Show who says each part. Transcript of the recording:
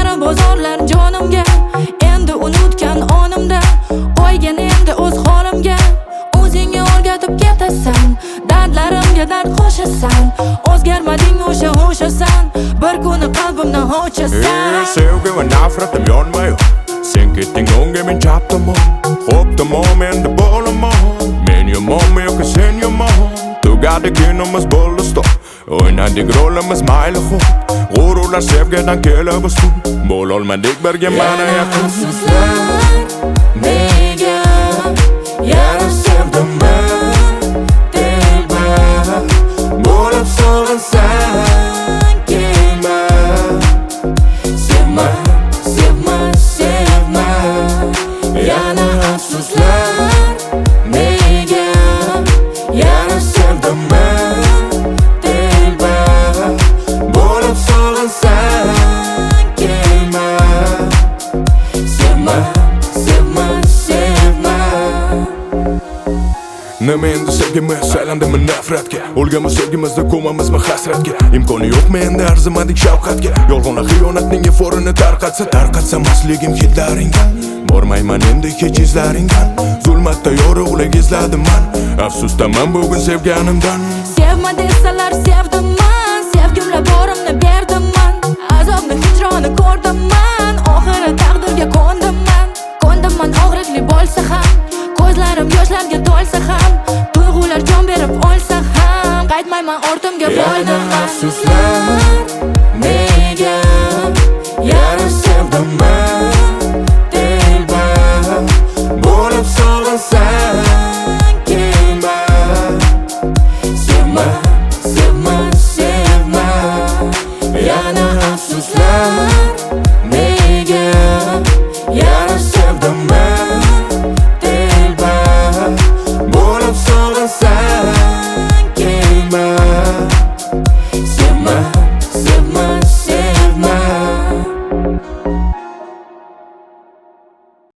Speaker 1: qora bozorlar jonimga, endi unutgan onimda, qo'ygan endi o'z holimga. O'zingga o'rgatib ketasan, dardlarimga dard qo'shasan. O'zgarmading o'shasan, bir kuni qalbimdan o'chasan.
Speaker 2: Sevgi va nafratim yonma-yor, sen ketding o'ngga, men chap tomon. Xo'p tamom, endi bo'laman. Men yomonmi yoki sen yomon? Tugadi kinimiz bo'ldi stop. O'ynadik rolimiz mayli xo'p. G'ururlar sevgidan kelib ustun. Bo'lolmadik birga mana yaqin.
Speaker 1: Afsuslar nega yana sevdim men dilbar. Bo'lib sog'insang kelma. Sevma, sevma, sevma. Yana afsuslar nega yana sevdim men dilbar. Bo'lib sog'insang kelma. Sevma, sevma, sevma.
Speaker 2: Nima endi sevgimiz aylandimi nafratga? O'lganmiz sevgimizda ko'mamizmi hasratga? Imkoni yo'q menda arzimadik shafqatga. Yolg'onlar xiyonatning eforini tarqatsamasligim hidlaringdan. Bormayman endi hech izlaringdan. Zulmatda yorug'lik izladim man. Afsusdaman bugun sevganimdan.
Speaker 1: Sevma desalar sevdim man, sevgimla borimni berdim man. Azobni hijroni ko'rdim man, oxiri taqdirga ko'ndim man. Og'riqli bo'lsa ham, ko'zlarim yoshlarga to'lsa ham, tuyg'ular jon berib olsa ham, qaytmayman ortimga boydim.
Speaker 3: Afsuslar